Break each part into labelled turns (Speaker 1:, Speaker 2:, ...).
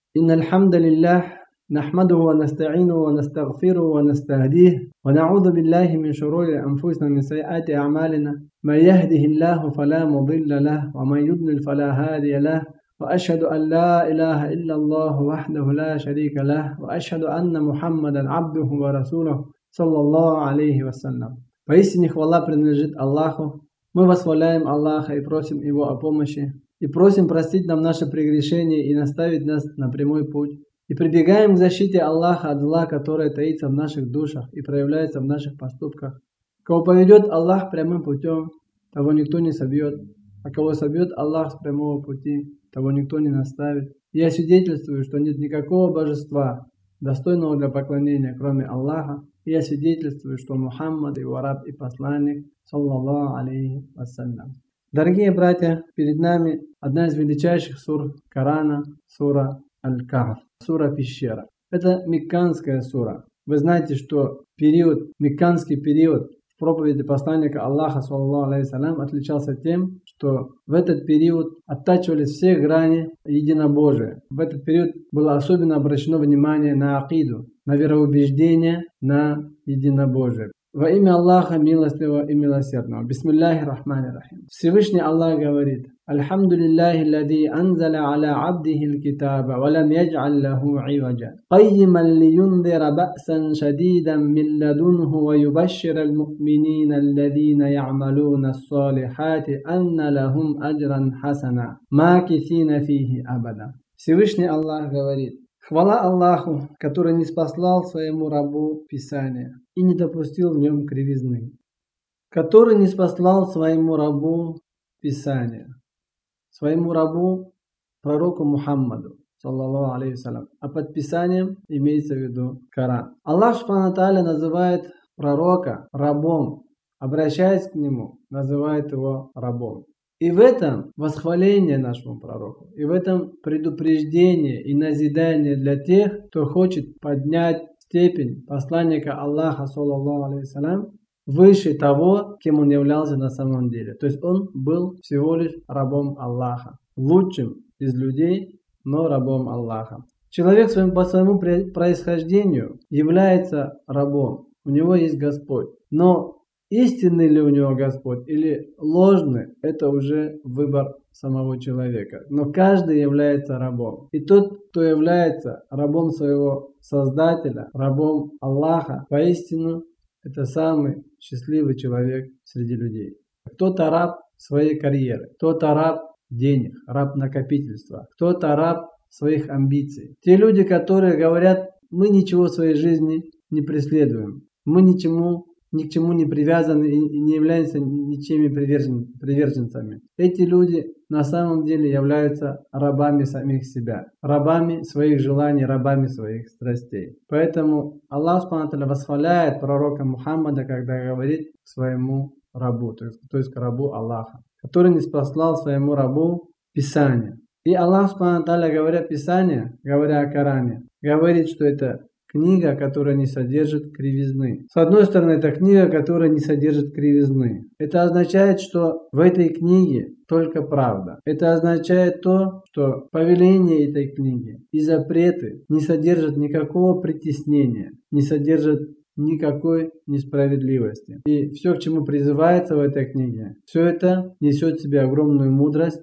Speaker 1: إن الحمد لله نحمده ونستعينه ونستغفره ونستهديه ونعوذ بالله من شرور أنفسنا ومن سيئات أعمالنا. من يهده الله فلا مضل له ومن يضلل فلا هادي له. وأشهد أن لا إله إلا الله وحده لا شريك له وأشهد أن محمدا عبده ورسوله صلى الله عليه وسلم. Поистине хвала принадлежит Аллаху. Мы восхваляем Аллаха и просим Его о помощи. И просим простить нам наши прегрешения и наставить нас на прямой путь. И прибегаем к защите Аллаха от зла, которое таится в наших душах и проявляется в наших поступках. Кого поведет Аллах прямым путем, того никто не собьет. А кого собьет Аллах с прямого пути, того никто не наставит. И я свидетельствую, что нет никакого божества, достойного для поклонения, кроме Аллаха. И я свидетельствую, что Мухаммад его раб и посланник, саллаллаху алейхи вассалям. Дорогие братья, перед нами одна из величайших сур Корана, сура Аль-Кахф, сура Пещера. Это мекканская сура. Вы знаете, что мекканский период в проповеди посланника Аллаха, саллаллаху алейхи вассалям, отличался тем, что в этот период оттачивались все грани единобожия. В этот период было особенно обращено внимание на акиду, на вероубеждение, на единобожие. Во имя Аллаха милостивого и милосердного. Бисмиллахи рахмани рахим. Всевышний Аллах говорит: Альхамдулиллахи лади анзаля аля абдихи аль-китаба, валям ядж'аль лаху иваджа. Qayyiman liyundira бa'сан шадидан мин ладунху ва юбашшира аль-му'минина алладина я'малуна ас-салихати анна лахум аджран хасана, макисина фихи абада. Всевышний Аллах говорит: хвала Аллаху, который не спаслал своему рабу Писание и не допустил в нем кривизны. Который не спаслал своему рабу Писание. Своему рабу, пророку Мухаммаду, саллаллаху алейхи вассалям. А под Писанием имеется в виду Коран. Аллах субхану тааля называет пророка рабом, обращаясь к нему, называет его рабом. И в этом восхваление нашему пророку, и в этом предупреждение и назидание для тех, кто хочет поднять степень посланника Аллаха, саллаллаху алейхи вассалям, выше того, кем он являлся на самом деле. То есть он был всего лишь рабом Аллаха, лучшим из людей, но рабом Аллаха. Человек по своему происхождению является рабом, у него есть Господь, но истинный ли у него Господь или ложный, это уже выбор самого человека. Но каждый является рабом. И тот, кто является рабом своего Создателя, рабом Аллаха, поистину это самый счастливый человек среди людей. Кто-то раб своей карьеры, кто-то раб денег, раб накопительства, кто-то раб своих амбиций. Те люди, которые говорят: мы ничего в своей жизни не преследуем, мы ни к чему не привязаны и не являемся ничьими приверженцами. Эти люди на самом деле являются рабами самих себя, рабами своих желаний, рабами своих страстей. Поэтому Аллах субхану тааля восхваляет пророка Мухаммада, когда говорит к своему рабу, то есть к рабу Аллаха, который не спаслал своему рабу Писание. И Аллах субхану тааля, говоря Писание, говоря о Коране, говорит, что это книга, которая не содержит кривизны. С одной стороны, это книга, которая не содержит кривизны. Это означает, что в этой книге только правда. Это означает то, что повеления этой книги и запреты не содержат никакого притеснения, не содержат никакой несправедливости. И все, к чему призывается в этой книге, все это несет в себе огромную мудрость,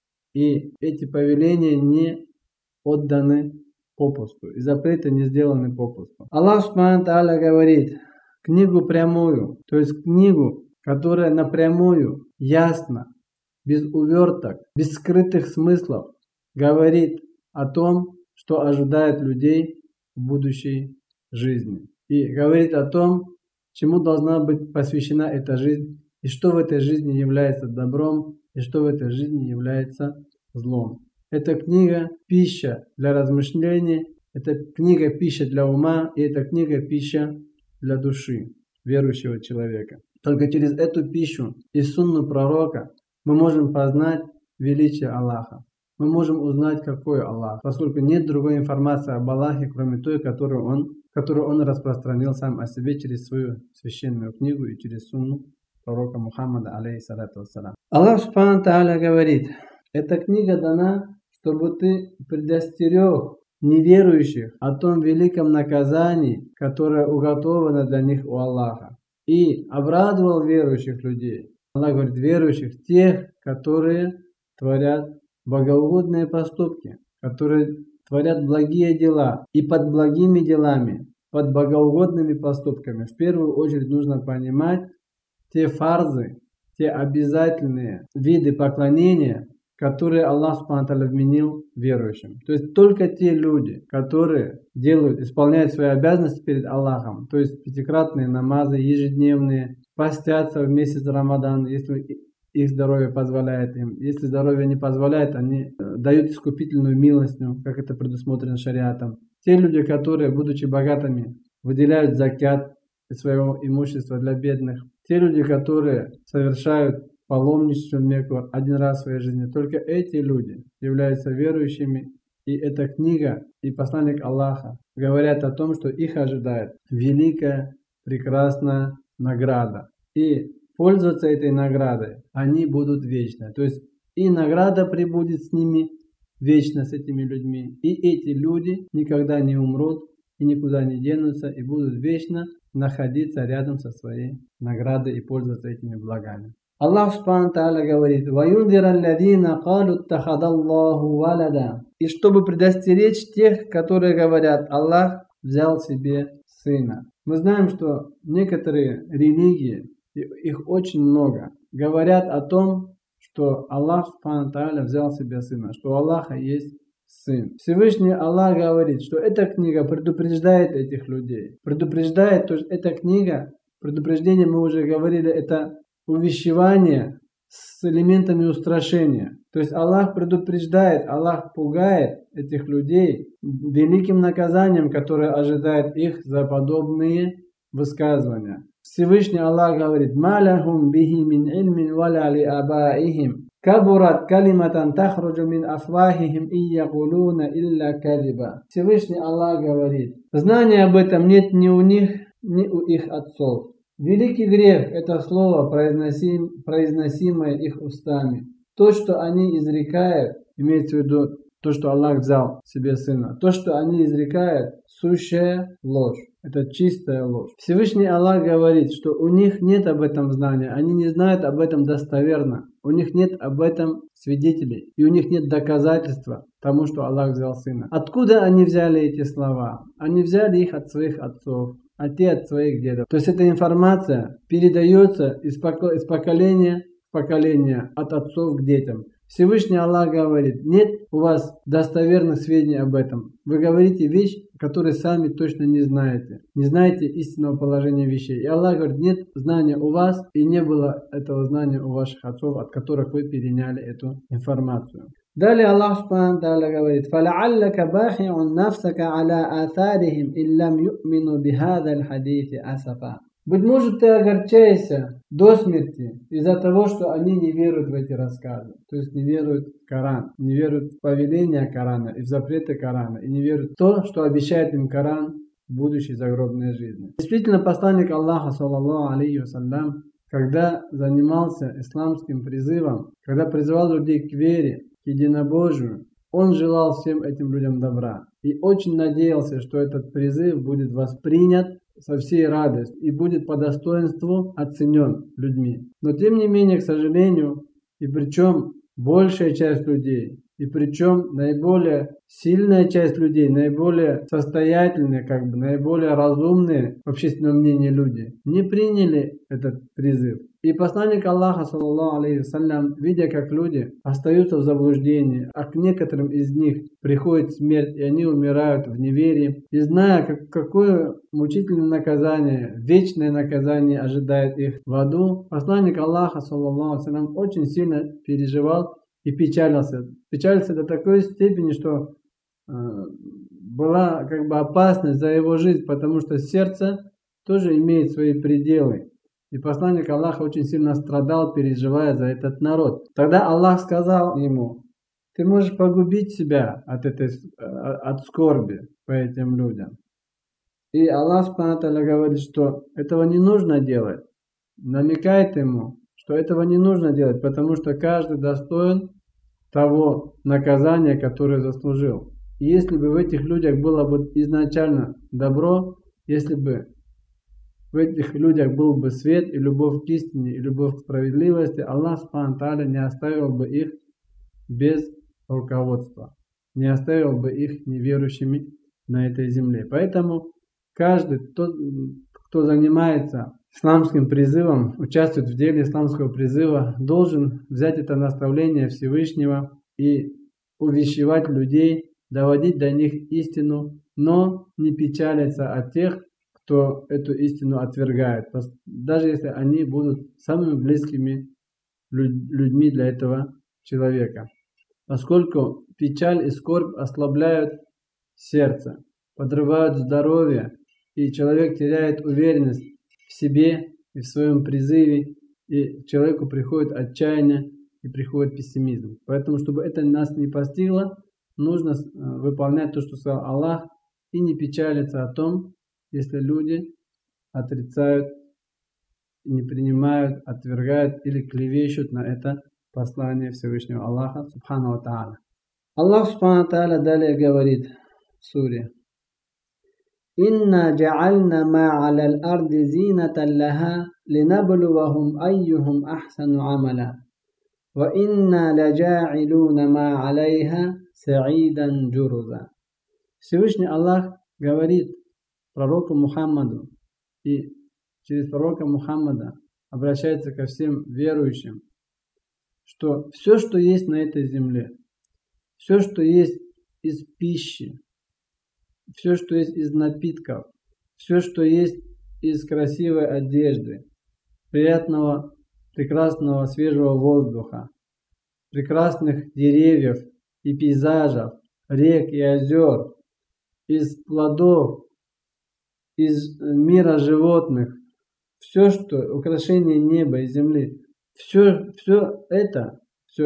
Speaker 1: и эти повеления не отданы попусту, и запреты не сделаны попусту. Аллах субхану тааля говорит: книгу прямую, то есть книгу, которая напрямую, ясно, без уверток, без скрытых смыслов, говорит о том, что ожидает людей в будущей жизни. И говорит о том, чему должна быть посвящена эта жизнь, и что в этой жизни является добром, и что в этой жизни является злом. Эта книга – пища для размышлений, это книга – пища для ума, и эта книга – пища для души верующего человека. Только через эту пищу и сунну пророка мы можем познать величие Аллаха. Мы можем узнать, какой Аллах, поскольку нет другой информации об Аллахе, кроме той, которую Он распространил сам о себе через свою священную книгу и через сунну пророка Мухаммада, алейхиссалату вассалям. Аллах субхану тааля говорит: эта книга дана, чтобы ты предостерег неверующих о том великом наказании, которое уготовано для них у Аллаха. И обрадовал верующих людей. Аллах говорит, верующих, тех, которые творят богоугодные поступки, которые творят благие дела. И под благими делами, под богоугодными поступками в первую очередь нужно понимать те фарзы, те обязательные виды поклонения, которые Аллах Субхану ва Тааля вменил верующим. То есть только те люди, которые исполняют свои обязанности перед Аллахом, то есть пятикратные намазы, ежедневные, постятся в месяц Рамадан, если их здоровье позволяет им. Если здоровье не позволяет, они дают искупительную милостыню, как это предусмотрено шариатом. Те люди, которые, будучи богатыми, выделяют закят из своего имущества для бедных. Те люди, которые совершают паломничество в Мекку один раз в своей жизни, только эти люди являются верующими. И эта книга и посланник Аллаха говорят о том, что их ожидает великая, прекрасная награда. И пользоваться этой наградой они будут вечно. То есть и награда пребудет с ними вечно, с этими людьми. И эти люди никогда не умрут и никуда не денутся и будут вечно находиться рядом со своей наградой и пользоваться этими благами. Аллах Субхану ва Тааля говорит: «Ваюндир алладина калу тахадаллаху валада». И чтобы предостеречь тех, которые говорят: Аллах взял себе сына. Мы знаем, что некоторые религии, их очень много, говорят о том, что Аллах Субхану ва Тааля взял себе сына, что у Аллаха есть сын. Всевышний Аллах говорит, что эта книга предупреждает этих людей. Предупреждает, то есть эта книга, предупреждение, мы уже говорили, это увещевание с элементами устрашения. То есть Аллах предупреждает, Аллах пугает этих людей великим наказанием, которое ожидает их за подобные высказывания. Всевышний Аллах говорит: «Малахум бихи мин ильмин валя ли абаихим, кабурат калиматан тахруджу мин афвахихим и якулуна илля кадиба». Всевышний Аллах говорит: знания об этом нет ни у них, ни у их отцов. Великий грех – это слово, произносимое их устами. То, что они изрекают, имеется в виду то, что Аллах взял себе сына. То, что они изрекают, сущая ложь. Это чистая ложь. Всевышний Аллах говорит, что у них нет об этом знания, они не знают об этом достоверно. У них нет об этом свидетелей. И у них нет доказательства тому, что Аллах взял сына. Откуда они взяли эти слова? Они взяли их от своих отцов, а те от своих дедов. То есть эта информация передается из поколения в поколение, от отцов к детям. Всевышний Аллах говорит: нет у вас достоверных сведений об этом. Вы говорите вещь, которую сами точно не знаете. Не знаете истинного положения вещей. И Аллах говорит: нет знания у вас, и не было этого знания у ваших отцов, от которых вы переняли эту информацию. Далее Аллах Субхану ва Тааля говорит: فَلَعَلَّكَ بَاخِعٌ نَفْسَكَ عَلَى آثَارِهِمْ إِن لَّمْ يُؤْمِنُوا بِهَذَا الْحَدِيثِ أَسَفًا. Быть может, ты огорчаешься до смерти из-за того, что они не веруют в эти рассказы. То есть не веруют в Коран, не веруют в повеления Корана и в запреты Корана, и не веруют в то, что обещает им Коран в будущей загробной жизни. Действительно, посланник Аллаха, саллаллаху алейхи вассалям, когда занимался исламским призывом, когда призывал людей к вере, к единобожию, он желал всем этим людям добра. И очень надеялся, что этот призыв будет воспринят со всей радостью и будет по достоинству оценен людьми. Но тем не менее, к сожалению, и причем большая часть людей, и причем наиболее сильная часть людей, наиболее состоятельные, наиболее разумные в общественном мнении люди, не приняли этот призыв. И посланник Аллаха, саллаллаху алейхи вассалям, видя, как люди остаются в заблуждении, а к некоторым из них приходит смерть, и они умирают в неверии, и зная, какое мучительное наказание, вечное наказание ожидает их в аду, посланник Аллаха, саллаллаху алейхи вассалям, очень сильно переживал и печалился. Печалился до такой степени, что была опасность за его жизнь, потому что сердце тоже имеет свои пределы. И посланник Аллаха очень сильно страдал, переживая за этот народ. Тогда Аллах сказал ему: ты можешь погубить себя от скорби по этим людям. И Аллах Субхану ва Тааля говорит, что этого не нужно делать. Намекает ему, что этого не нужно делать, потому что каждый достоин того наказания, которое заслужил. И если бы в этих людях было бы изначально добро, если бы в этих людях был бы свет и любовь к истине, и любовь к справедливости, Аллах Субхану ва Тааля не оставил бы их без руководства, не оставил бы их неверующими на этой земле. Поэтому каждый, кто занимается исламским призывом, участвует в деле исламского призыва, должен взять это наставление Всевышнего и увещевать людей, доводить до них истину, но не печалиться от тех, кто эту истину отвергает, даже если они будут самыми близкими людьми для этого человека. Поскольку печаль и скорбь ослабляют сердце, подрывают здоровье, и человек теряет уверенность в себе и в своем призыве, и человеку приходит отчаяние и приходит пессимизм. Поэтому, чтобы это нас не постигло, нужно выполнять то, что сказал Аллах, и не печалиться о том, если люди отрицают, не принимают, отвергают или клевещут на это послание Всевышнего Аллаха Субхану ва Тааля. Аллах Субхану ва Тааля далее говорит в суре: «Инна джа'альна ма аля аль-арди зинатан лаха линаблувахум айюхум ахсану амаля ва инна ладжа'илуна ма алейха са'iдан джуруза». Всевышний Аллах говорит пророку Мухаммаду и через пророка Мухаммада обращается ко всем верующим, что все, что есть на этой земле, все, что есть из пищи, все, что есть из напитков, все, что есть из красивой одежды, приятного, прекрасного свежего воздуха, прекрасных деревьев и пейзажев, рек и озер, из плодов, из мира животных, все, что украшение неба и земли, все это,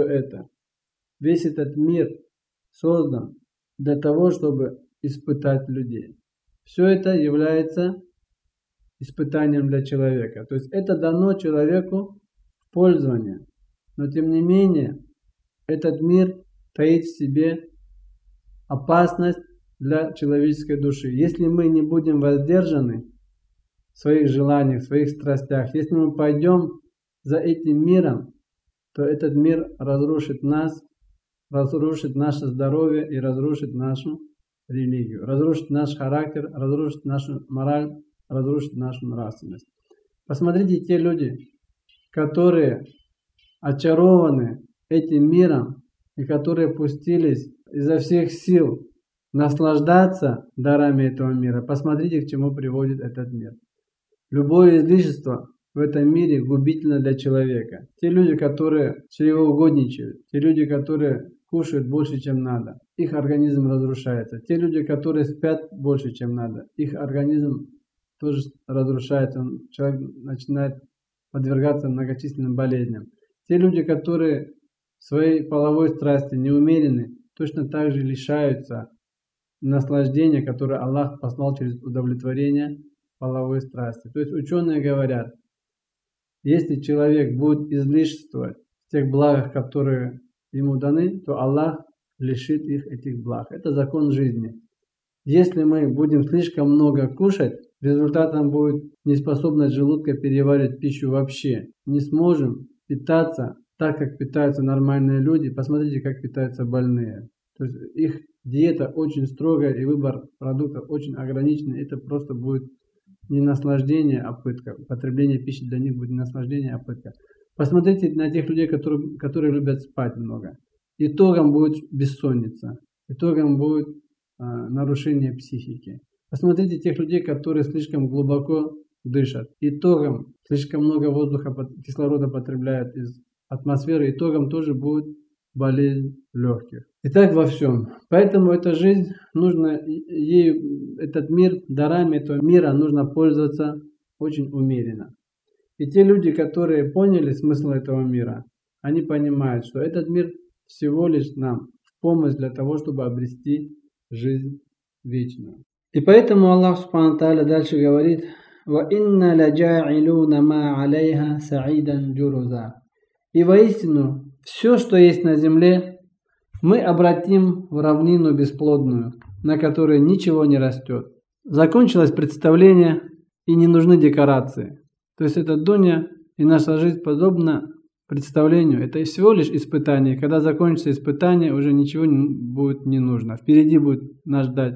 Speaker 1: весь этот мир создан для того, чтобы испытать людей. Все это является испытанием для человека. То есть это дано человеку в пользование. Но тем не менее, этот мир таит в себе опасность для человеческой души. Если мы не будем воздержаны в своих желаниях, в своих страстях, если мы пойдем за этим миром, то этот мир разрушит нас, разрушит наше здоровье и разрушит нашу религию, разрушит наш характер, разрушит нашу мораль, разрушит нашу нравственность. Посмотрите, те люди, которые очарованы этим миром и которые пустились изо всех сил наслаждаться дарами этого мира, посмотрите, к чему приводит этот мир. Любое излишество в этом мире губительно для человека. Те люди, которые чревоугодничают, те люди, которые кушают больше, чем надо, их организм разрушается. Те люди, которые спят больше, чем надо, их организм тоже разрушается. Человек начинает подвергаться многочисленным болезням. Те люди, которые в своей половой страсти неумерены, точно так же лишаются наслаждения, которое Аллах послал через удовлетворение половой страсти. То есть ученые говорят, если человек будет излишествовать в тех благах, которые ему даны, то Аллах лишит их этих благ. Это закон жизни. Если мы будем слишком много кушать, результатом будет неспособность желудка переваривать пищу вообще. Не сможем питаться так, как питаются нормальные люди. Посмотрите, как питаются больные. То есть их диета очень строгая и выбор продуктов очень ограниченный. Это просто будет не наслаждение, а пытка. Употребление пищи для них будет не наслаждение, а пытка. Посмотрите на тех людей, которые любят спать много. Итогом будет бессонница. Итогом будет нарушение психики. Посмотрите тех людей, которые слишком глубоко дышат. Итогом слишком много воздуха, кислорода потребляют из атмосферы. Итогом тоже будет болезнь легких. И так во всем. Поэтому эта жизнь, нужно ею, этот мир, дарами этого мира нужно пользоваться очень умеренно. И те люди, которые поняли смысл этого мира, они понимают, что этот мир всего лишь нам в помощь для того, чтобы обрести жизнь вечную. И поэтому Аллах Субхану ва Тааля дальше говорит: «Ва инна ладжа'илуна ма алейха са'iдан джуруза». И воистину, все, что есть на земле, мы обратим в равнину бесплодную, на которой ничего не растет. Закончилось представление, и не нужны декорации. То есть эта дунья и наша жизнь подобна представлению. Это всего лишь испытание. Когда закончится испытание, уже ничего будет не нужно. Впереди будет нас ждать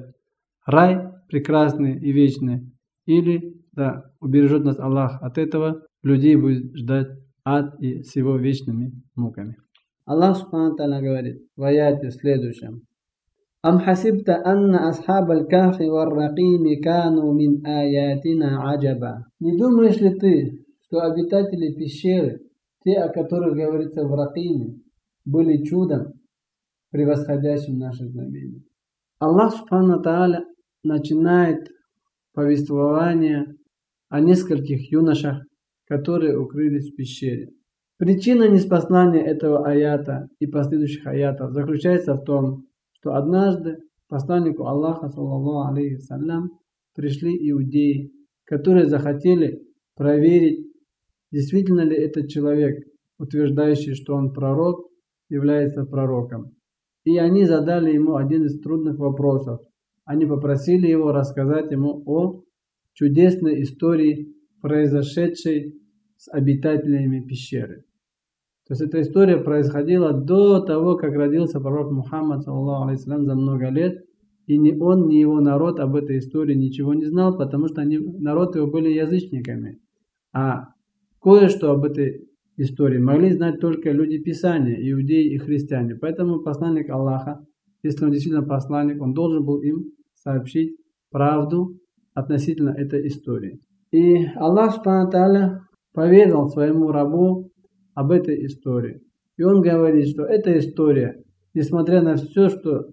Speaker 1: рай прекрасный и вечный. Или, да, убережет нас Аллах от этого, людей будет ждать ад и с его вечными муками. Аллах Субхану Тааля говорит в аяте следующем. «Ам хасибта анна асхаб аль-кахи вар-ракими кану мин аятина аджаба». Не думаешь ли ты, что обитатели пещеры, те, о которых говорится в Ракиме, были чудом, превосходящим наши знамения? Аллах Субхану Тааля начинает повествование о нескольких юношах, которые укрылись в пещере. Причина ниспослания этого аята и последующих аятов заключается в том, что однажды посланнику Аллаха, саллаллаху алейхи вассалям, пришли иудеи, которые захотели проверить, действительно ли этот человек, утверждающий, что он пророк, является пророком. И они задали ему один из трудных вопросов. Они попросили его рассказать ему о чудесной истории, произошедшей с обитателями пещеры. То есть эта история происходила до того, как родился пророк Мухаммад, саллаллаху алейхи вассалям, за много лет. И ни он, ни его народ об этой истории ничего не знал, потому что народ его были язычниками. А кое-что об этой истории могли знать только люди Писания, иудеи и христиане. Поэтому посланник Аллаха, если он действительно посланник, он должен был им сообщить правду относительно этой истории. И Аллах Субхану Тааля поведал своему рабу об этой истории. И он говорит, что эта история, несмотря на все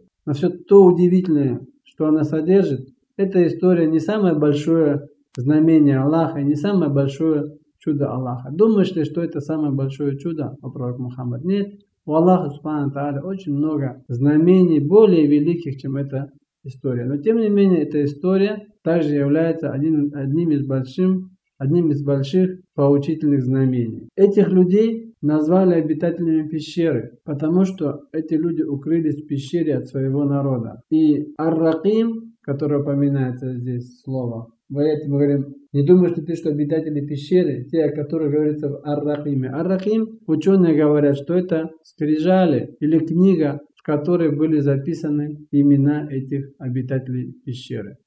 Speaker 1: то удивительное, что она содержит, эта история не самое большое знамение Аллаха, не самое большое чудо Аллаха. Думаешь ли, что это самое большое чудо, о пророк Мухаммад? Нет. У Аллаха Субхану Тааля очень много знамений, более великих, чем эта история. Но тем не менее, эта история также является одним из больших поучительных знамений. Этих людей назвали обитателями пещеры, потому что эти люди укрылись в пещере от своего народа. И Ар-Раким, который упоминается здесь слово, в аяте мы говорим, не думаешь ли ты, что обитатели пещеры, те, о которых говорится в Ар-Ракиме. Ар-Раким, ученые говорят, что это скрижали или книга, в которой были записаны имена этих обитателей пещеры.